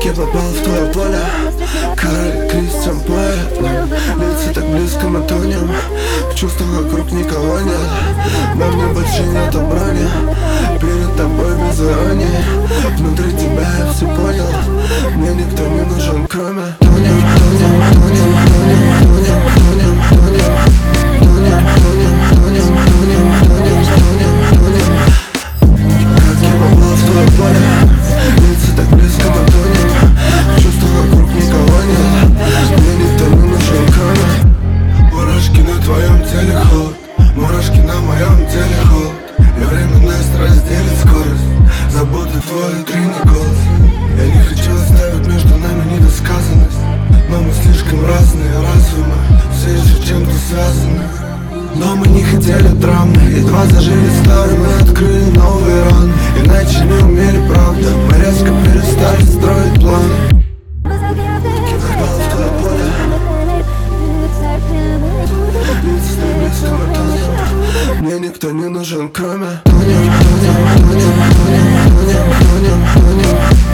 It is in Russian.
я попал в твое поле? Король Кристиан поэт. Лица так близко, мы тонем. В чувствах вокруг никого нет. На мне больше нет брони. Перед тобой без иронии. Внутри тебя я все понял. Мне никто не нужен, кроме тонем, тонем, тонем, тонем, тонем, тонем, тонем, тонем, тонем, тонем, тонем, тонем, тонем, тонем. Как я попал в твое поле? Лица так близко, мы тонем. В чувствах вокруг никого нет. Мне никто не нужен, кроме. Мурашки на твоем теле холод. Мурашки на моем теле холод. И временная страсть делит скорость. Заботы твой утренний голос. Я не хочу оставить между нами недосказанность. Но мы слишком разные, разве мы все еще чем-то связаны? Но мы не хотели драмы. Едва зажили старые, мы открыли новые раны. Иначе не умели правда. Мы резко перестали строить планы. Попал в твое поле. Лица так близко, мы тонем. Мне никто не нужен, кроме тонем, тонем, тонем, тонем, тонем, тонем, тонем.